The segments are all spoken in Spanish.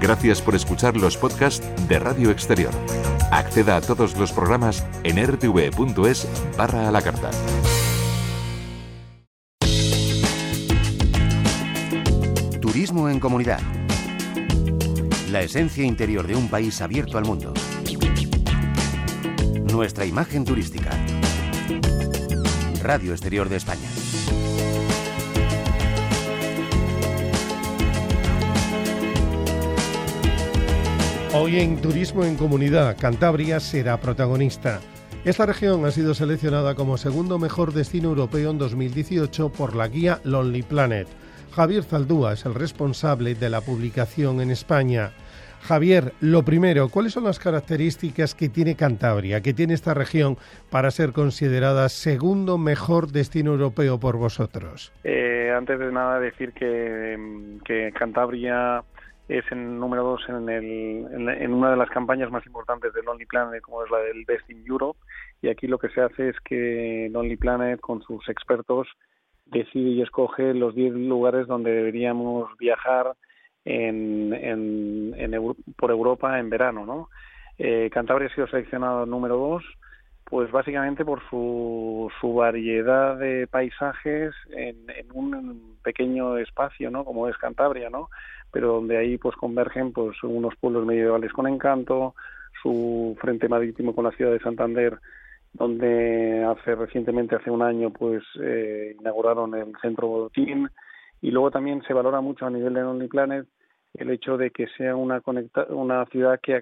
Gracias por escuchar los podcasts de Radio Exterior. Acceda a todos los programas en rtv.es/a la carta. Turismo en comunidad. La esencia interior de un país abierto al mundo. Nuestra imagen turística. Radio Exterior de España. Hoy en Turismo en Comunidad, Cantabria será protagonista. Esta región ha sido seleccionada como segundo mejor destino europeo en 2018 por la guía Lonely Planet. Javier Zaldúa es el responsable de la publicación en España. Javier, lo primero, ¿cuáles son las características que tiene Cantabria, que tiene esta región para ser considerada segundo mejor destino europeo por vosotros? Antes de nada decir que Cantabria es el número 2 en una de las campañas más importantes de Lonely Planet, como es la del Best in Europe, y aquí lo que se hace es que Lonely Planet, con sus expertos, decide y escoge los 10 lugares donde deberíamos viajar por Europa en verano, ¿no? Cantabria ha sido seleccionado número 2, pues básicamente por su variedad de paisajes en un pequeño espacio, ¿no? Como es Cantabria, ¿no? Pero donde ahí pues convergen pues unos pueblos medievales con encanto, su frente marítimo con la ciudad de Santander, donde recientemente, hace un año, pues inauguraron el Centro Botín, y luego también se valora mucho a nivel de Lonely Planet el hecho de que sea una ciudad que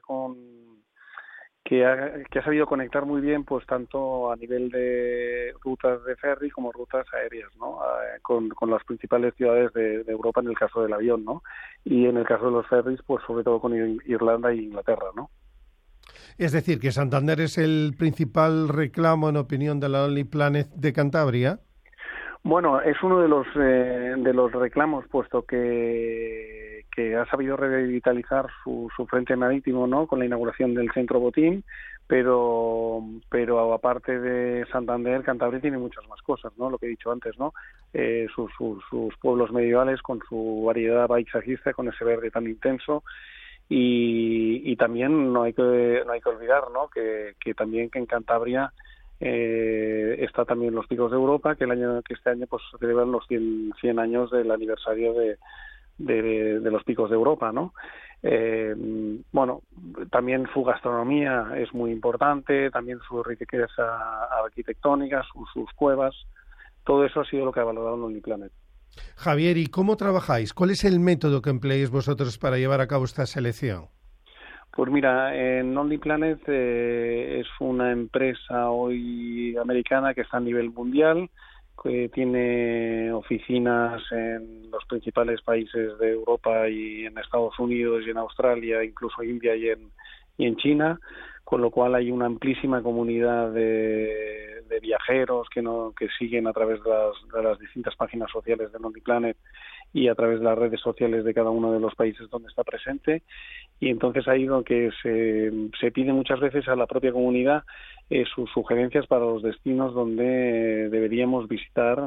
ha sabido conectar muy bien, pues tanto a nivel de rutas de ferry como rutas aéreas, ¿no? Con las principales ciudades de Europa en el caso del avión, ¿no? Y en el caso de los ferries, pues sobre todo con Irlanda e Inglaterra, ¿no? Es decir, que Santander es el principal reclamo, en opinión de la Lonely Planet, de Cantabria. Bueno, es uno de los reclamos, puesto que ha sabido revitalizar su frente marítimo, ¿no? Con la inauguración del Centro Botín, pero aparte de Santander, Cantabria tiene muchas más cosas, ¿no? Lo que he dicho antes, ¿no? Sus pueblos medievales con su variedad paisajista, con ese verde tan intenso. Y también no hay que olvidar, ¿no? que también que en Cantabria está también los Picos de Europa, que este año pues celebran los 100 años del aniversario de los Picos de Europa, ¿no? Bueno, también su gastronomía es muy importante, también su riqueza arquitectónica, sus cuevas, todo eso ha sido lo que ha valorado Lonely Planet. Javier, ¿y cómo trabajáis? ¿Cuál es el método que empleáis vosotros para llevar a cabo esta selección? Pues mira, Lonely Planet es una empresa hoy americana que está a nivel mundial, que tiene oficinas en los principales países de Europa y en Estados Unidos y en Australia, incluso India y en China, con lo cual hay una amplísima comunidad de viajeros que siguen a través de las distintas páginas sociales de Lonely Planet y a través de las redes sociales de cada uno de los países donde está presente. Y entonces ahí lo que se pide muchas veces a la propia comunidad sus sugerencias para los destinos donde deberíamos visitar,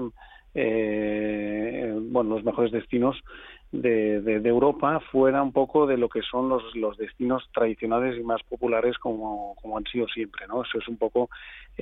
los mejores destinos de Europa, fuera un poco de lo que son los destinos tradicionales y más populares como han sido siempre, ¿no? Eso es un poco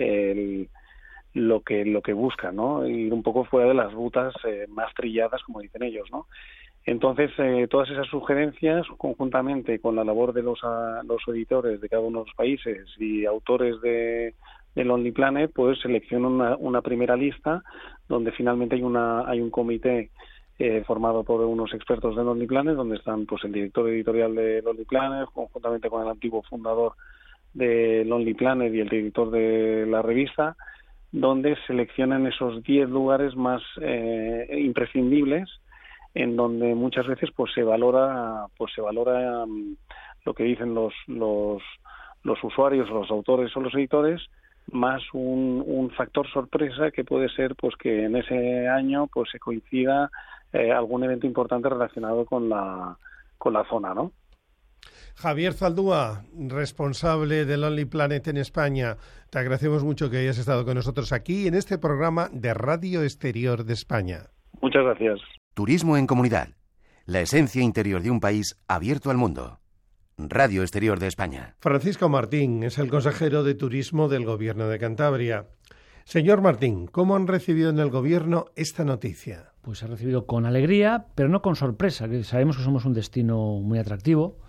lo que buscan, ¿no? Ir un poco fuera de las rutas más trilladas, como dicen ellos, ¿no? Entonces, todas esas sugerencias, conjuntamente con la labor de los editores de cada uno de los países y autores de Lonely Planet, pues seleccionan una primera lista donde finalmente hay un comité formado por unos expertos de Lonely Planet, donde están pues el director editorial de Lonely Planet, conjuntamente con el antiguo fundador de Lonely Planet y el director de la revista, donde seleccionan esos 10 lugares más imprescindibles, en donde muchas veces pues se valora lo que dicen los usuarios, los autores o los editores, más un factor sorpresa que puede ser pues que en ese año pues se coincida algún evento importante relacionado con la zona, ¿no? Javier Zaldúa, responsable de Lonely Planet en España, te agradecemos mucho que hayas estado con nosotros aquí en este programa de Radio Exterior de España. Muchas gracias. Turismo en comunidad. La esencia interior de un país abierto al mundo. Radio Exterior de España. Francisco Martín es el consejero de Turismo del Gobierno de Cantabria. Señor Martín, ¿cómo han recibido en el Gobierno esta noticia? Pues se ha recibido con alegría, pero no con sorpresa, que sabemos que somos un destino muy atractivo.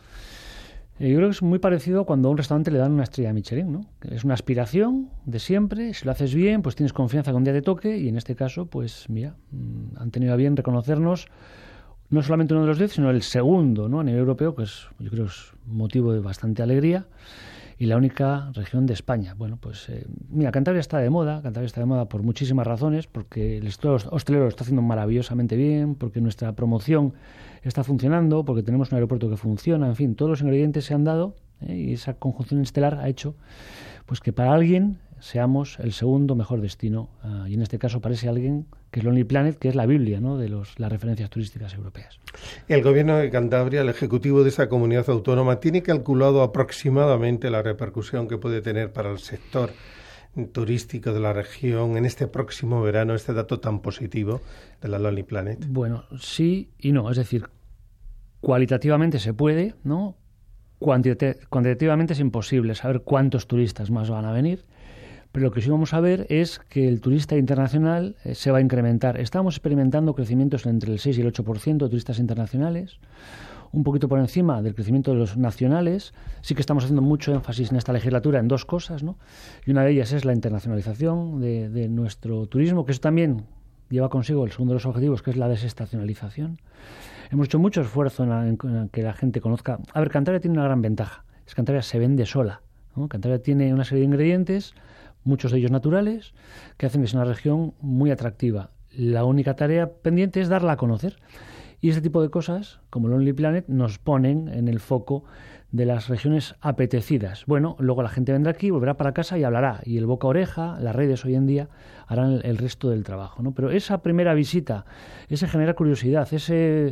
Yo creo que es muy parecido cuando a un restaurante le dan una estrella Michelin, ¿no? Es una aspiración de siempre, si lo haces bien, pues tienes confianza que un día te toque, y en este caso, pues mira, han tenido a bien reconocernos no solamente uno de los 10, sino el segundo, ¿no? A nivel europeo, pues yo creo que es motivo de bastante alegría, y la única región de España. Bueno, pues mira, Cantabria está de moda por muchísimas razones, porque el sector hostelero lo está haciendo maravillosamente bien, porque nuestra promoción está funcionando, porque tenemos un aeropuerto que funciona, en fin, todos los ingredientes se han dado, y esa conjunción estelar ha hecho pues que para alguien seamos el segundo mejor destino, y en este caso parece alguien que es Lonely Planet, que es la Biblia, ¿no?, de las referencias turísticas europeas. El Gobierno de Cantabria, el Ejecutivo de esa comunidad autónoma, tiene calculado aproximadamente la repercusión que puede tener para el sector turístico de la región en este próximo verano, este dato tan positivo de la Lonely Planet. Bueno, sí y no, es decir, cualitativamente se puede, ¿no? Cuantitativamente es imposible saber cuántos turistas más van a venir, pero lo que sí vamos a ver es que el turista internacional se va a incrementar. Estamos experimentando crecimientos entre el 6 y el 8% de turistas internacionales, un poquito por encima del crecimiento de los nacionales. Sí que estamos haciendo mucho énfasis en esta legislatura en dos cosas, ¿no? Y una de ellas es la internacionalización de nuestro turismo, que eso también lleva consigo el segundo de los objetivos, que es la desestacionalización. Hemos hecho mucho esfuerzo en que la gente conozca. A ver, Cantabria tiene una gran ventaja, es que Cantabria se vende sola, ¿no? Cantabria tiene una serie de ingredientes, muchos de ellos naturales, que hacen que sea una región muy atractiva. La única tarea pendiente es darla a conocer. Y este tipo de cosas, como Lonely Planet, nos ponen en el foco de las regiones apetecidas. Bueno, luego la gente vendrá aquí, volverá para casa y hablará. Y el boca a oreja, las redes hoy en día, harán el resto del trabajo, ¿no? Pero esa primera visita, ese generar curiosidad, ese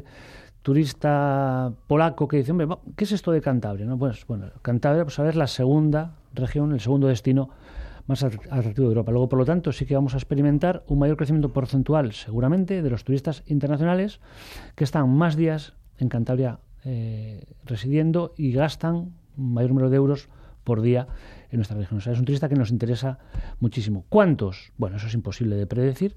turista polaco que dice, hombre, ¿qué es esto de Cantabria? ¿No? Pues bueno, Cantabria, pues a ver, la segunda región, el segundo destino más atractivo de Europa. Luego, por lo tanto, sí que vamos a experimentar un mayor crecimiento porcentual, seguramente, de los turistas internacionales que están más días en Cantabria residiendo y gastan un mayor número de euros por día en nuestra región. O sea, es un turista que nos interesa muchísimo. ¿Cuántos? Bueno, eso es imposible de predecir,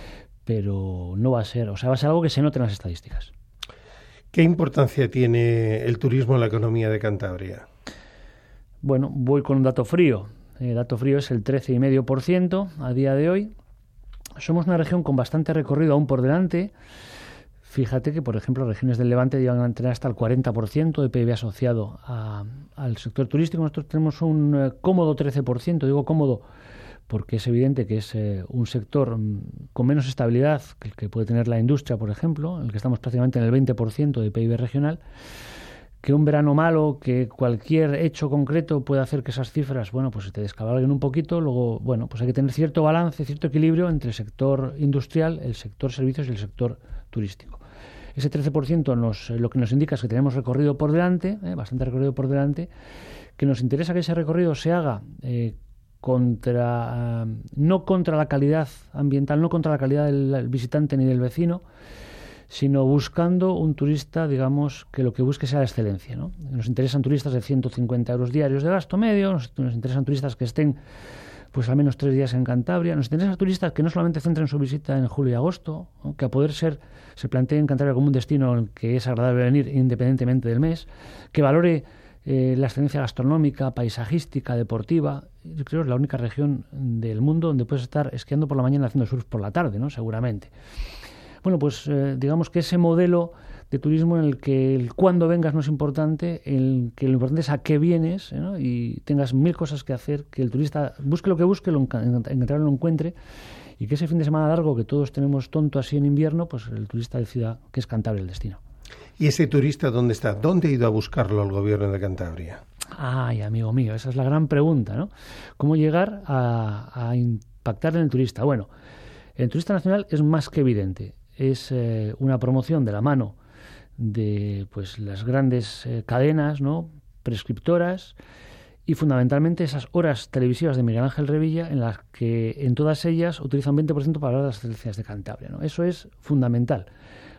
pero no va a ser, o sea, va a ser algo que se note en las estadísticas. ¿Qué importancia tiene el turismo en la economía de Cantabria? Bueno, voy con un dato frío. El dato frío es el 13,5% a día de hoy. Somos una región con bastante recorrido aún por delante. Fíjate que, por ejemplo, regiones del Levante llegan a tener hasta el 40% de PIB asociado al sector turístico. Nosotros tenemos un cómodo 13%. Digo cómodo porque es evidente que es un sector con menos estabilidad que el que puede tener la industria, por ejemplo, en el que estamos prácticamente en el 20% de PIB regional. Que un verano malo, que cualquier hecho concreto puede hacer que esas cifras, bueno, pues se te descabalguen un poquito. Luego, bueno, pues hay que tener cierto balance, cierto equilibrio entre el sector industrial, el sector servicios y el sector turístico. Ese 13% lo que nos indica es que tenemos recorrido por delante, bastante recorrido por delante, que nos interesa que ese recorrido se haga no contra la calidad ambiental, no contra la calidad del visitante ni del vecino, sino buscando un turista, digamos, que lo que busque sea la excelencia, ¿no? Nos interesan turistas de 150 euros diarios de gasto medio, nos interesan turistas que estén pues al menos 3 días en Cantabria, nos interesan turistas que no solamente centren su visita en julio y agosto, ¿no?, que a poder ser se planteen Cantabria como un destino en que es agradable venir independientemente del mes, que valore la excelencia gastronómica, paisajística, deportiva. Yo creo que es la única región del mundo donde puedes estar esquiando por la mañana y haciendo surf por la tarde, ¿no?, seguramente. Bueno, pues digamos que ese modelo de turismo en el que el cuándo vengas no es importante, el que lo importante es a qué vienes, ¿no?, y tengas 1000 cosas que hacer, que el turista busque lo que busque, en Cantabria lo encuentre, y que ese fin de semana largo que todos tenemos tonto así en invierno, pues el turista decida que es Cantabria el destino. ¿Y ese turista dónde está? ¿Dónde ha ido a buscarlo el gobierno de Cantabria? Ay, amigo mío, esa es la gran pregunta, ¿no? ¿Cómo llegar a impactar en el turista? Bueno, el turista nacional es más que evidente. Es una promoción de la mano de pues las grandes cadenas, ¿no?, prescriptoras, y fundamentalmente esas horas televisivas de Miguel Ángel Revilla, en las que en todas ellas utilizan 20% para hablar de las excelencias de Cantabria, ¿no? Eso es fundamental.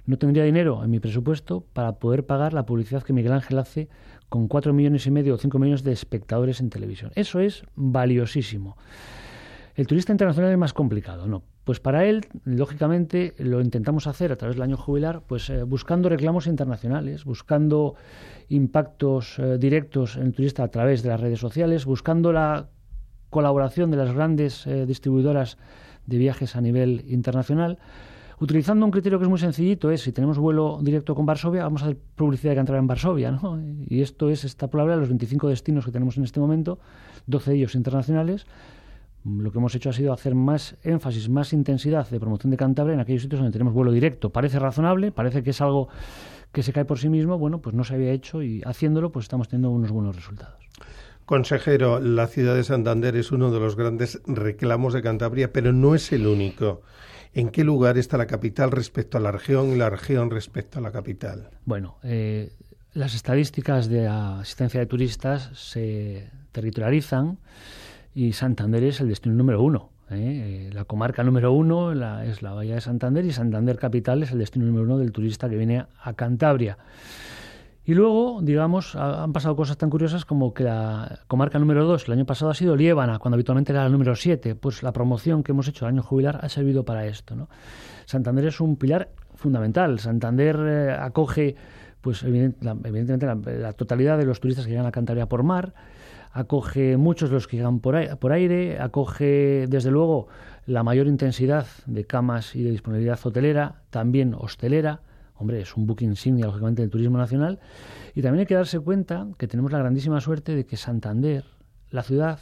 no tendría dinero en mi presupuesto para poder pagar la publicidad que Miguel Ángel hace con 4,5 millones o 5 millones de espectadores en televisión. Eso es valiosísimo. El turista internacional es más complicado, ¿no? Pues para él, lógicamente, lo intentamos hacer a través del año jubilar, pues buscando reclamos internacionales, buscando impactos directos en el turista a través de las redes sociales, buscando la colaboración de las grandes distribuidoras de viajes a nivel internacional, utilizando un criterio que es muy sencillito, es si tenemos vuelo directo con Varsovia, vamos a hacer publicidad de Cantabria en Varsovia, ¿no? Y esto es extrapolable a los 25 destinos que tenemos en este momento, 12 de ellos internacionales. Lo que hemos hecho ha sido hacer más énfasis, más intensidad de promoción de Cantabria en aquellos sitios donde tenemos vuelo directo. Parece razonable, parece que es algo que se cae por sí mismo, bueno, pues no se había hecho y haciéndolo pues estamos teniendo unos buenos resultados. Consejero, la ciudad de Santander es uno de los grandes reclamos de Cantabria, pero no es el único. ¿En qué lugar está la capital respecto a la región y la región respecto a la capital? Bueno, las estadísticas de asistencia de turistas se territorializan y Santander es el destino número 1. La comarca número 1 es la Bahía de Santander y Santander capital es el destino número 1 del turista que viene a Cantabria. Y luego, digamos, han pasado cosas tan curiosas como que la comarca número 2 el año pasado ha sido Liébana, cuando habitualmente era la número 7. Pues la promoción que hemos hecho el año jubilar ha servido para esto, ¿no? Santander es un pilar fundamental. Santander acoge, pues evidentemente, la totalidad de los turistas que llegan a Cantabria por mar, acoge muchos de los que llegan por aire, acoge, desde luego, la mayor intensidad de camas y de disponibilidad hotelera, también hostelera. Hombre, es un buque insignia, lógicamente, del turismo nacional. Y también hay que darse cuenta que tenemos la grandísima suerte de que Santander, la ciudad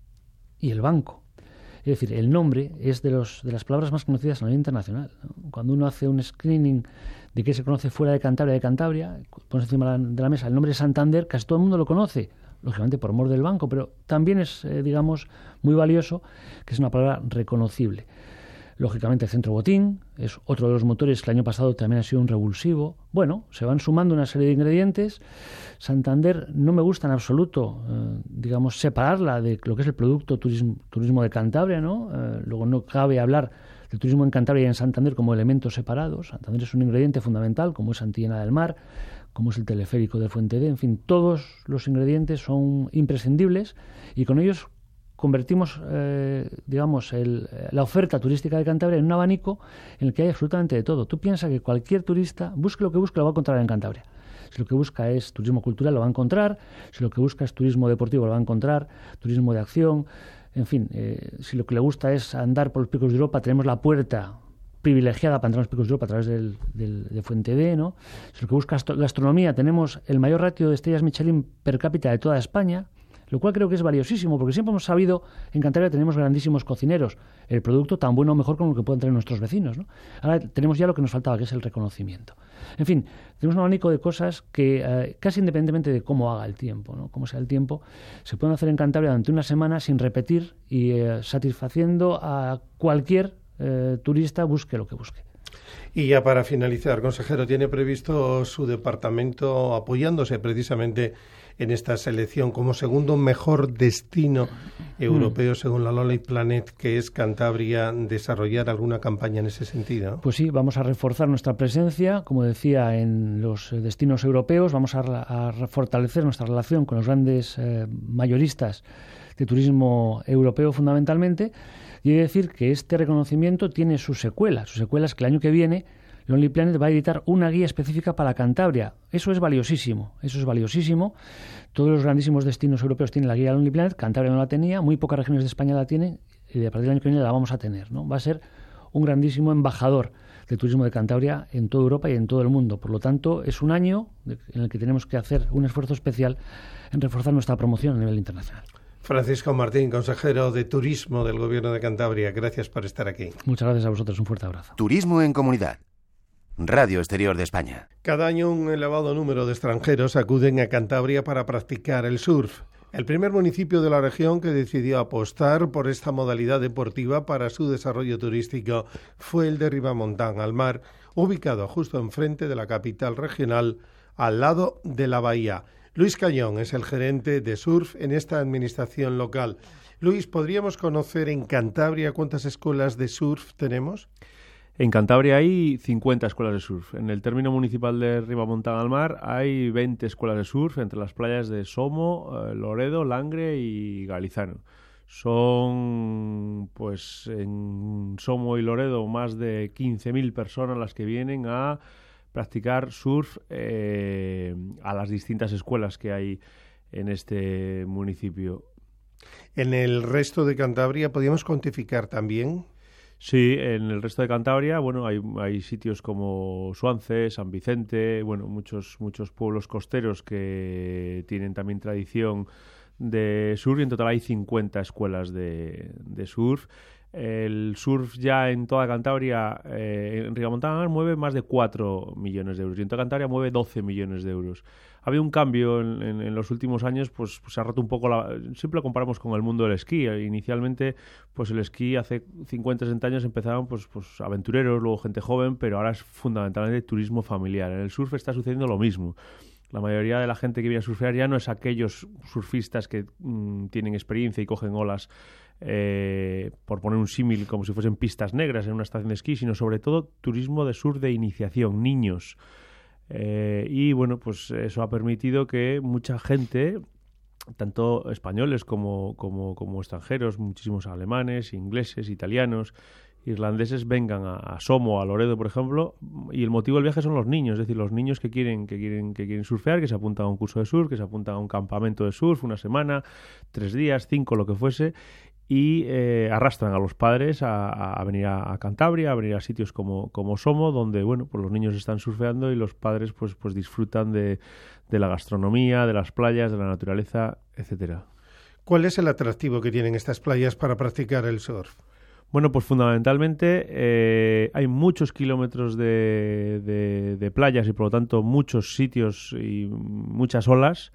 y el banco, es decir, el nombre es de las palabras más conocidas a nivel internacional, ¿no? Cuando uno hace un screening de qué se conoce fuera de Cantabria, pones encima de la mesa el nombre de Santander, casi todo el mundo lo conoce, lógicamente por amor del banco, pero también es, digamos, muy valioso que es una palabra reconocible. Lógicamente el Centro Botín es otro de los motores que el año pasado también ha sido un revulsivo. Bueno, se van sumando una serie de ingredientes. Santander no me gusta en absoluto, digamos, separarla de lo que es el producto turismo de Cantabria, ¿no? Luego no cabe hablar del turismo en Cantabria y en Santander como elementos separados. Santander es un ingrediente fundamental, como es Santillana del Mar, como es el teleférico de Fuente D. En fin, todos los ingredientes son imprescindibles y con ellos convertimos, digamos, la oferta turística de Cantabria en un abanico en el que hay absolutamente de todo. Tú piensas que cualquier turista, busque lo que busque, lo va a encontrar en Cantabria. Si lo que busca es turismo cultural, lo va a encontrar. Si lo que busca es turismo deportivo, lo va a encontrar. Turismo de acción. En fin, si lo que le gusta es andar por los picos de Europa, tenemos la puerta privilegiada para entrar en los picos de Europa a través de Fuente D, ¿no? Si lo que busca es gastronomía, tenemos el mayor ratio de estrellas Michelin per cápita de toda España, lo cual creo que es valiosísimo, porque siempre hemos sabido, en Cantabria tenemos grandísimos cocineros, el producto tan bueno o mejor como lo que pueden tener nuestros vecinos, ¿no? Ahora tenemos ya lo que nos faltaba, que es el reconocimiento. En fin, tenemos un abanico de cosas que, casi independientemente de cómo haga el tiempo, ¿no? Cómo sea el tiempo, se pueden hacer en Cantabria durante una semana sin repetir y satisfaciendo a cualquier turista, busque lo que busque. Y ya para finalizar, consejero, ¿tiene previsto su departamento, apoyándose precisamente en esta selección como segundo mejor destino europeo según la Lonely Planet, que es Cantabria, desarrollar alguna campaña en ese sentido? Pues sí, vamos a reforzar nuestra presencia, como decía, en los destinos europeos, vamos a fortalecer nuestra relación con los grandes mayoristas de turismo europeo fundamentalmente, y he de decir que este reconocimiento tiene su secuela es que el año que viene Lonely Planet va a editar una guía específica para Cantabria. Eso es valiosísimo. Todos los grandísimos destinos europeos tienen la guía Lonely Planet, Cantabria no la tenía, muy pocas regiones de España la tienen y a partir del año que viene la vamos a tener, ¿no? Va a ser un grandísimo embajador del turismo de Cantabria en toda Europa y en todo el mundo. Por lo tanto, es un año en el que tenemos que hacer un esfuerzo especial en reforzar nuestra promoción a nivel internacional. Francisco Martín, consejero de Turismo del Gobierno de Cantabria, gracias por estar aquí. Muchas gracias a vosotros, un fuerte abrazo. Turismo en Comunidad. Radio Exterior de España. Cada año un elevado número de extranjeros acuden a Cantabria para practicar el surf. El primer municipio de la región que decidió apostar por esta modalidad deportiva para su desarrollo turístico fue el de Ribamontán al Mar, ubicado justo enfrente de la capital regional, al lado de la bahía. Luis Cañón es el gerente de surf en esta administración local. Luis, ¿podríamos conocer en Cantabria cuántas escuelas de surf tenemos? En Cantabria hay 50 escuelas de surf. En el término municipal de Ribamontán al Mar hay 20 escuelas de surf entre las playas de Somo, Loredo, Langre y Galizano. Son, pues, en Somo y Loredo más de 15.000 personas las que vienen a practicar surf a las distintas escuelas que hay en este municipio. ¿En el resto de Cantabria podríamos cuantificar también? Sí, en el resto de Cantabria, bueno, hay sitios como Suance, San Vicente, bueno, muchos pueblos costeros que tienen también tradición de surf, y en total hay 50 escuelas de surf. El surf ya en toda Cantabria, en Ribamontán mueve más de 4 millones de euros y en toda Cantabria mueve 12 millones de euros. Ha habido un cambio en los últimos años, pues se ha roto un poco siempre lo comparamos con el mundo del esquí. Inicialmente, pues el esquí hace 50-60 años empezaban pues aventureros, luego gente joven, pero ahora es fundamentalmente turismo familiar. En el surf está sucediendo lo mismo. La mayoría de la gente que viene a surfear ya no es aquellos surfistas que tienen experiencia y cogen olas, por poner un símil, como si fuesen pistas negras en una estación de esquí, sino sobre todo turismo de surf de iniciación, niños. Y bueno, pues eso ha permitido que mucha gente, tanto españoles como extranjeros, muchísimos alemanes, ingleses, italianos, irlandeses, vengan a Somo, a Loredo, por ejemplo, y el motivo del viaje son los niños, es decir, los niños que quieren surfear, que se apuntan a un curso de surf, que se apuntan a un campamento de surf, una semana, 3 días, 5, lo que fuese, y arrastran a los padres a venir a Cantabria, a venir a sitios como Somo, donde bueno, pues los niños están surfeando y los padres pues disfrutan de la gastronomía, de las playas, de la naturaleza, etcétera. ¿Cuál es el atractivo que tienen estas playas para practicar el surf? Bueno, pues fundamentalmente hay muchos kilómetros de playas y por lo tanto muchos sitios y muchas olas.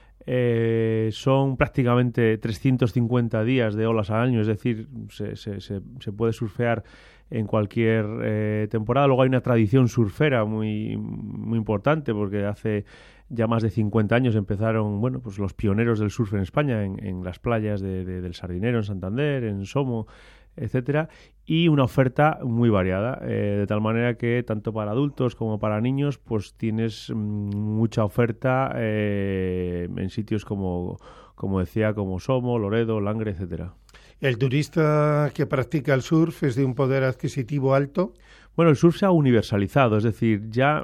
Son prácticamente 350 días de olas al año, es decir, se puede surfear en cualquier temporada. Luego hay una tradición surfera muy importante, porque hace ya más de 50 años empezaron, bueno, pues los pioneros del surf en España, en las playas del Sardinero, en Santander, en Somo, etcétera, y una oferta muy variada, de tal manera que tanto para adultos como para niños pues tienes mucha oferta en sitios como decía, como Somo, Loredo, Langre, etcétera. ¿El turista que practica el surf es de un poder adquisitivo alto? Bueno, el surf se ha universalizado, es decir, ya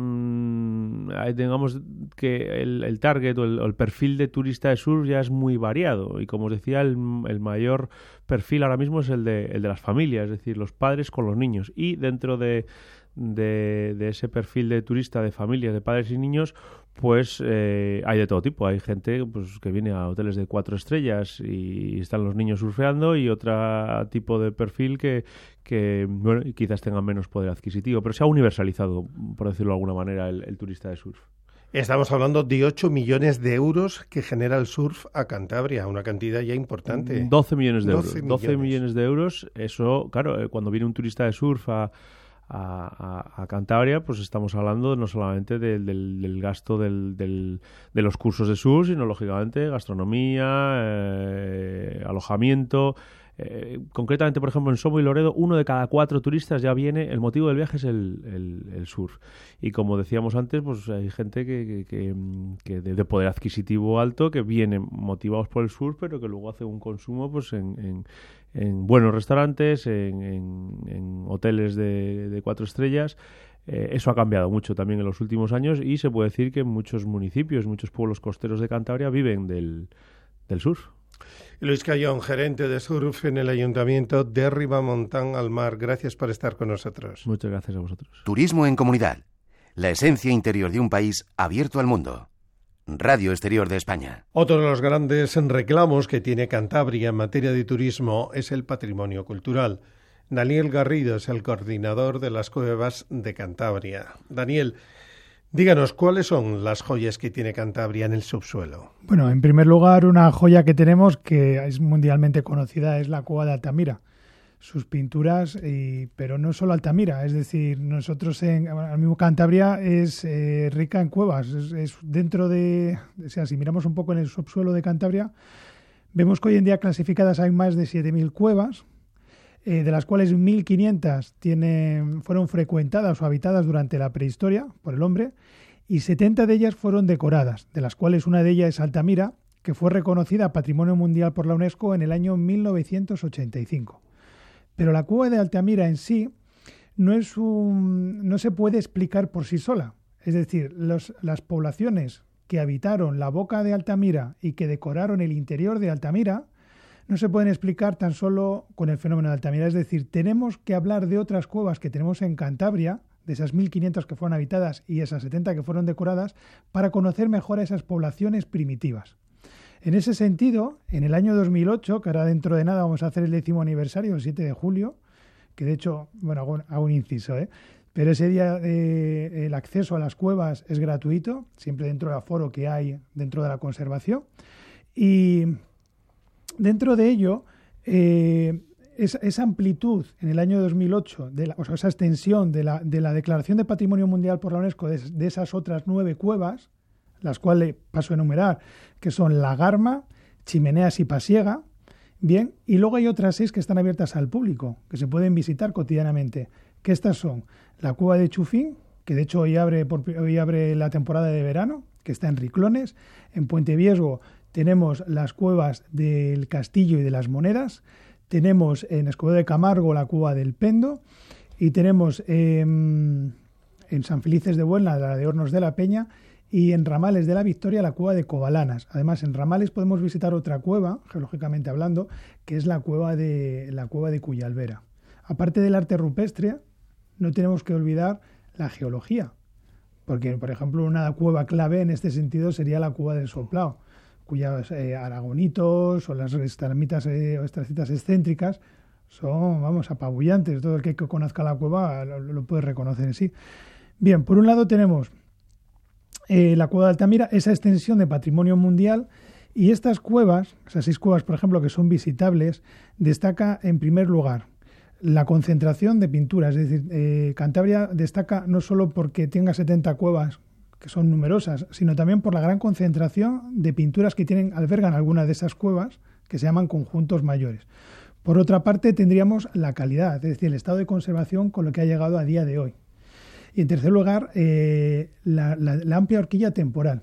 digamos que el target o el perfil de turista de surf ya es muy variado, y como os decía, el mayor perfil ahora mismo es el de las familias, es decir, los padres con los niños, y dentro de ese perfil de turista, de familias, de padres y niños, pues hay de todo tipo. Hay gente pues que viene a hoteles de 4 estrellas y están los niños surfeando, y otro tipo de perfil que bueno, quizás tengan menos poder adquisitivo, pero se ha universalizado, por decirlo de alguna manera, el turista de surf. Estamos hablando de 8 millones de euros que genera el surf a Cantabria, una cantidad ya importante. 12 millones de euros. 12 millones de euros. Eso, claro, cuando viene un turista de surf a Cantabria, pues estamos hablando no solamente del gasto de los cursos de surf, sino lógicamente gastronomía, alojamiento. Concretamente, por ejemplo, en Somo y Loredo, 1 de cada 4 turistas ya viene, el motivo del viaje es el surf. Y como decíamos antes, pues hay gente que de poder adquisitivo alto, que viene motivados por el surf, pero que luego hace un consumo pues en buenos restaurantes, en hoteles de 4 estrellas. Eso ha cambiado mucho también en los últimos años, y se puede decir que muchos municipios, muchos pueblos costeros de Cantabria viven del surf. Luis Cayón, gerente de surf en el Ayuntamiento de Ribamontán al Mar. Gracias por estar con nosotros. Muchas gracias a vosotros. Turismo en comunidad. La esencia interior de un país abierto al mundo. Radio Exterior de España. Otro de los grandes reclamos que tiene Cantabria en materia de turismo es el patrimonio cultural. Daniel Garrido es el coordinador de las cuevas de Cantabria. Daniel, díganos, ¿cuáles son las joyas que tiene Cantabria en el subsuelo? Bueno, en primer lugar, una joya que tenemos que es mundialmente conocida es la cueva de Altamira. Sus pinturas, pero no solo Altamira, es decir, nosotros ahora mismo Cantabria es rica en cuevas. Es dentro de, o sea, si miramos un poco en el subsuelo de Cantabria, vemos que hoy en día clasificadas hay más de 7.000 cuevas. de las cuales 1.500 fueron frecuentadas o habitadas durante la prehistoria por el hombre, y 70 de ellas fueron decoradas, de las cuales una de ellas es Altamira, que fue reconocida Patrimonio Mundial por la UNESCO en el año 1985. Pero la cueva de Altamira en sí no se puede explicar por sí sola. Es decir, las poblaciones que habitaron la boca de Altamira y que decoraron el interior de Altamira no se pueden explicar tan solo con el fenómeno de Altamira. Es decir, tenemos que hablar de otras cuevas que tenemos en Cantabria, de esas 1.500 que fueron habitadas y esas 70 que fueron decoradas, para conocer mejor a esas poblaciones primitivas. En ese sentido, en el año 2008, que ahora dentro de nada vamos a hacer el 10º aniversario, el 7 de julio, que de hecho, bueno, hago un inciso, pero ese día el acceso a las cuevas es gratuito, siempre dentro del aforo que hay dentro de la conservación. Y dentro de ello, esa amplitud en el año 2008, esa extensión de la Declaración de Patrimonio Mundial por la UNESCO de esas otras 9 cuevas, las cuales paso a enumerar, que son La Garma, Chimeneas y Pasiega, bien, y luego hay otras 6 que están abiertas al público, que se pueden visitar cotidianamente, que estas son la Cueva de Chufín, que de hecho hoy abre la temporada de verano, que está en Riclones. En Puente Viesgo tenemos las cuevas del Castillo y de las Monedas, tenemos en Escobedo de Camargo la Cueva del Pendo, y tenemos en San Felices de Buelna la de Hornos de la Peña, y en Ramales de la Victoria la Cueva de Covalanas. Además, en Ramales podemos visitar otra cueva, geológicamente hablando, que es la cueva de Cuyalvera. Aparte del arte rupestre, no tenemos que olvidar la geología, porque, por ejemplo, una cueva clave en este sentido sería la Cueva del Soplao, cuyos aragonitos o las estalamitas o estracitas excéntricas son, apabullantes. Todo el que conozca la cueva lo puede reconocer en sí. Bien, por un lado tenemos la Cueva de Altamira, esa extensión de patrimonio mundial, y estas cuevas, esas 6 cuevas, por ejemplo, que son visitables, destaca en primer lugar la concentración de pinturas. Es decir, Cantabria destaca no solo porque tenga 70 cuevas, que son numerosas, sino también por la gran concentración de pinturas que albergan algunas de esas cuevas, que se llaman conjuntos mayores. Por otra parte, tendríamos la calidad, es decir, el estado de conservación con lo que ha llegado a día de hoy. Y en tercer lugar, la amplia horquilla temporal.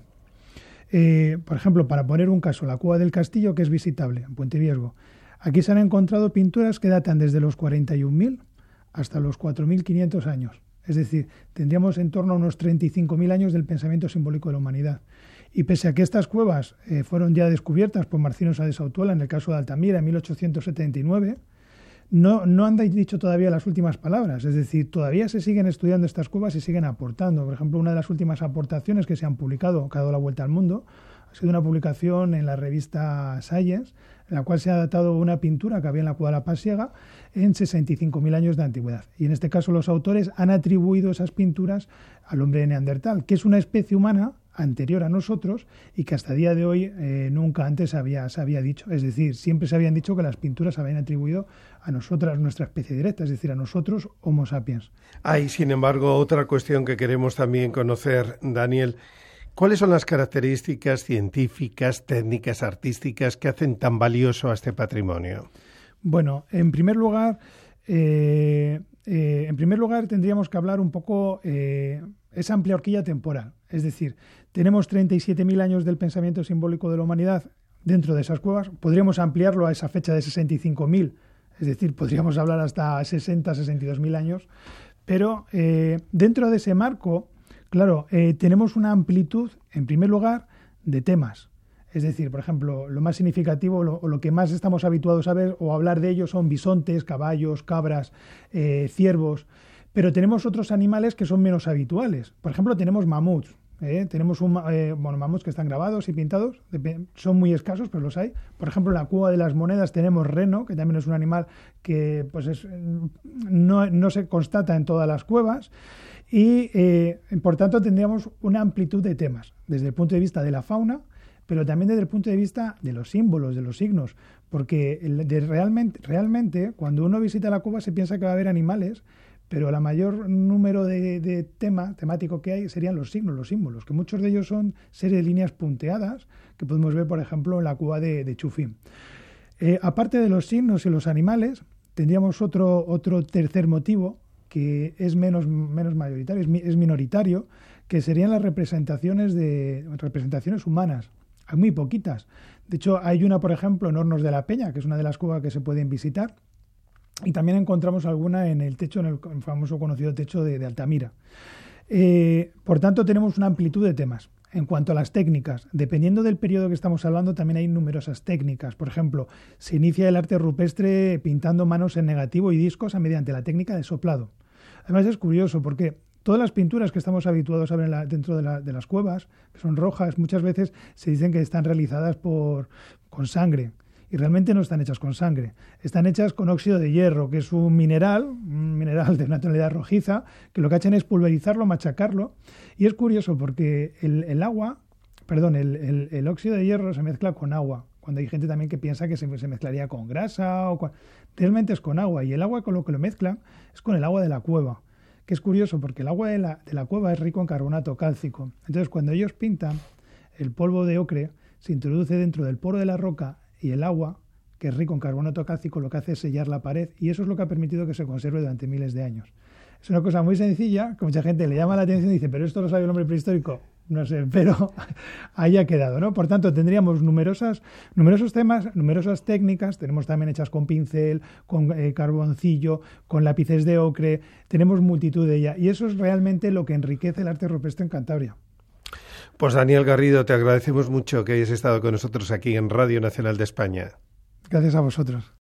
Por ejemplo, para poner un caso, la Cueva del Castillo, que es visitable en Puente Viesgo. Aquí se han encontrado pinturas que datan desde los 41.000 hasta los 4.500 años. Es decir, tendríamos en torno a unos 35.000 años del pensamiento simbólico de la humanidad. Y pese a que estas cuevas fueron ya descubiertas por Marcino Sáenz de Sautuola en el caso de Altamira en 1879, no han dicho todavía las últimas palabras. Es decir, todavía se siguen estudiando estas cuevas y siguen aportando. Por ejemplo, una de las últimas aportaciones que se han publicado, que ha dado la vuelta al mundo, ha sido una publicación en la revista Science, en la cual se ha datado una pintura que había en la Cueva de la Pasiega en 65.000 años de antigüedad. Y en este caso los autores han atribuido esas pinturas al hombre de Neandertal, que es una especie humana anterior a nosotros y que hasta el día de hoy nunca antes se había dicho. Es decir, siempre se habían dicho que las pinturas se habían atribuido a nosotras, nuestra especie directa, es decir, a nosotros, Homo sapiens. Hay, sin embargo, otra cuestión que queremos también conocer, Daniel. ¿Cuáles son las características científicas, técnicas, artísticas que hacen tan valioso a este patrimonio? Bueno, en primer lugar tendríamos que hablar un poco esa amplia horquilla temporal. Es decir, tenemos 37.000 años del pensamiento simbólico de la humanidad dentro de esas cuevas. Podríamos ampliarlo a esa fecha de 65.000, es decir, podríamos hablar hasta 62.000 años. Pero dentro de ese marco, claro, tenemos una amplitud, en primer lugar, de temas. Es decir, por ejemplo, lo más significativo o lo que más estamos habituados a ver o hablar de ellos son bisontes, caballos, cabras, ciervos. Pero tenemos otros animales que son menos habituales. Por ejemplo, tenemos mamuts. Tenemos mamuts que están grabados y pintados. Son muy escasos, pero los hay. Por ejemplo, en la Cueva de las Monedas tenemos reno, que también es un animal que no se constata en todas las cuevas. Y, por tanto, tendríamos una amplitud de temas, desde el punto de vista de la fauna, pero también desde el punto de vista de los símbolos, de los signos. Porque realmente, cuando uno visita la cueva se piensa que va a haber animales, pero el mayor número de temático que hay serían los signos, los símbolos, que muchos de ellos son series de líneas punteadas que podemos ver, por ejemplo, en la cueva de Chufín. Aparte de los signos y los animales, tendríamos otro tercer motivo que es menos mayoritario, es minoritario, que serían las representaciones humanas. Hay muy poquitas. De hecho, hay una, por ejemplo, en Hornos de la Peña, que es una de las cuevas que se pueden visitar, y también encontramos alguna en el techo, en el famoso conocido techo de Altamira. Por tanto, tenemos una amplitud de temas. En cuanto a las técnicas, dependiendo del periodo que estamos hablando, también hay numerosas técnicas. Por ejemplo, se inicia el arte rupestre pintando manos en negativo y discos mediante la técnica de soplado. Además es curioso porque todas las pinturas que estamos habituados a ver dentro de las cuevas, que son rojas, muchas veces se dicen que están realizadas con sangre. Y realmente no están hechas con sangre. Están hechas con óxido de hierro, que es un mineral de una tonalidad rojiza, que lo que hacen es pulverizarlo, machacarlo. Y es curioso porque el óxido de hierro se mezcla con agua. Cuando hay gente también que piensa que se mezclaría con grasa. Realmente es con agua. Y el agua con lo que lo mezclan es con el agua de la cueva. Que es curioso porque el agua de la cueva es rico en carbonato cálcico. Entonces cuando ellos pintan, el polvo de ocre se introduce dentro del poro de la roca y el agua, que es rico en carbonato cálcico, lo que hace es sellar la pared y eso es lo que ha permitido que se conserve durante miles de años. Es una cosa muy sencilla, que mucha gente le llama la atención y dice, pero esto lo sabe el hombre prehistórico. No sé, pero ahí ha quedado, ¿no? Por tanto, tendríamos numerosos temas, numerosas técnicas, tenemos también hechas con pincel, con carboncillo, con lápices de ocre, tenemos multitud de ellas y eso es realmente lo que enriquece el arte rupestre en Cantabria. Pues Daniel Garrido, te agradecemos mucho que hayas estado con nosotros aquí en Radio Nacional de España. Gracias a vosotros.